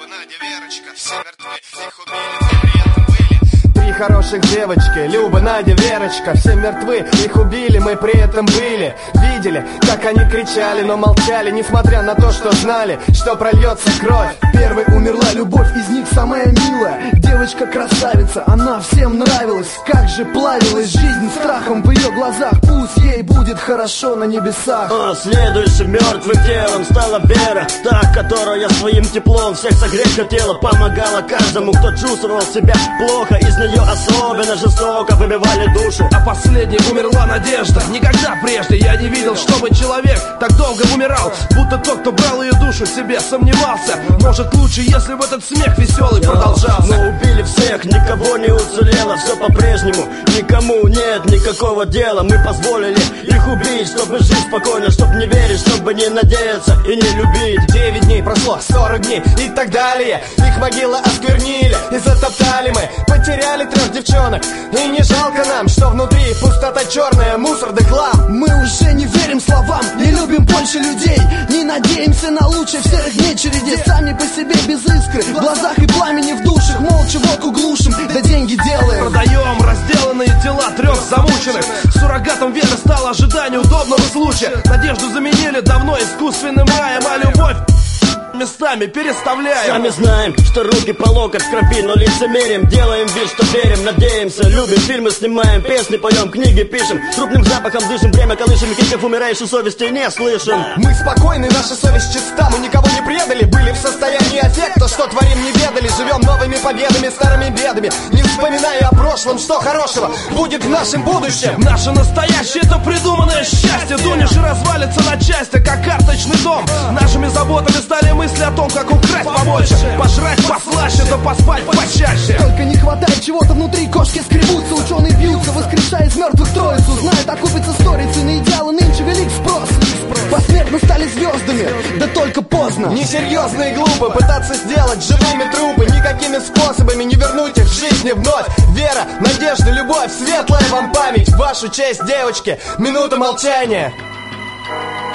Надя, Верочка, все мертвы, их убили, но при этом были. Три хороших девочки, Люба, Надя, Верочка, все мертвы, их убили, мы при этом были. Видели, как они кричали, но молчали, несмотря на то, что знали, что прольется кровь. Первой умерла любовь, из них самая милая. Девочка-красавица, она всем нравилась. Как же плавилась жизнь страхом в ее глазах. Пусть ей будет хорошо на небесах. Следующим мертвым телом стала Вера, та, которая своим теплом всех согреть хотела. Помогала каждому, кто чувствовал себя плохо. Из нее особенно жестоко выбивали душу. А последней умерла Надежда. Никогда прежде я не видел, чтобы человек так долго умирал. Будто тот, кто брал ее душу себе, сомневался. Может лучше, если бы этот смех веселый продолжался. Но убили всех, никого не уцелело. Все по-прежнему, никому нет никакого дела. Мы позволили их убить, чтобы жить спокойно, чтобы не верить, чтобы не надеяться и не любить. 9 дней прошло, 40 дней и так далее. Их могилы осквернили и затоптали мы. Потеряли 3 девчонок, и не жалко нам, что внутри пустота черная, мусор да хлам. Мы уже не верим словам, не любим больше людей, не надеемся на лучшее в серых дней череде. Сами по себе без искры, в глазах и пламени в душах. Молча водку глушим, да деньги делаем. Продаем разделанные тела 3 замученных. Суррогатом веры стало ожидание удобного случая. Надежду заменили давно искусственным раем, а любовь местами переставляем. Сами знаем, что руки по локоть в крови, но лицемерим. Делаем вид, что верим, надеемся, любим. Фильмы снимаем, песни поем, книги пишем. Трупным запахом дышим, время колышем. Криков умирающей совести не слышим. Мы спокойны, наша совесть чиста. Мы никого не предали, были в состоянии аффекта. Что творим, не ведали, живем новыми победами, старыми бедами. Не вспоминая о прошлом, что хорошего будет в нашем будущем. Наше настоящее — это придуманное счастье. Дунешь и развалится на части, как карточный дом. Нашими заботами стали мысли о том, как украсть побольше, пожрать послаще, да поспать почаще. Только не хватает чего-то внутри, кошки скребутся, ученые бьются, воскрешая из мертвых троицу. Знают, окупится сторицей, на идеалы нынче велик спрос. Посмертно стали звездами, да только поздно. Несерьезно и глупо пытаться сделать живыми трупы. Никакими способами не вернуть их в жизни вновь. Вера, надежда, любовь, светлая вам память. В вашу честь, девочки, минута молчания.